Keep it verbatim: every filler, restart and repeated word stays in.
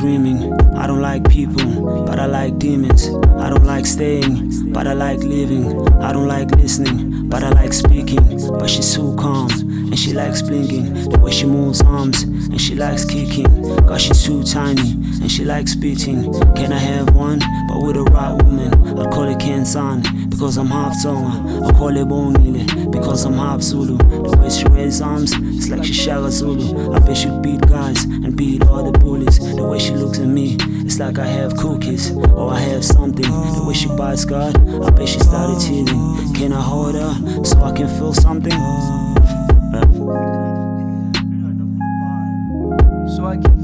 dreaming. I don't like people, but I like demons. I don't like staying, but I like living. I don't like listening, but I like speaking. But she's so calm, and she likes blinking. The way she moves arms, and she likes kicking. God, she's too tiny, and she likes spitting. Can I have one, but with a right woman? I call it Kensan, because I'm half Tonga. I call it Bongile, because I'm half Zulu. The way she raises arms, it's like she Shaga Zulu. I bet she'd beat guys, and beat all the bullies. The way she looks at me, it's like I have cookies, or I have something. The way she bites God, I bet she started teething. Can I hold her, so I can feel something? So I can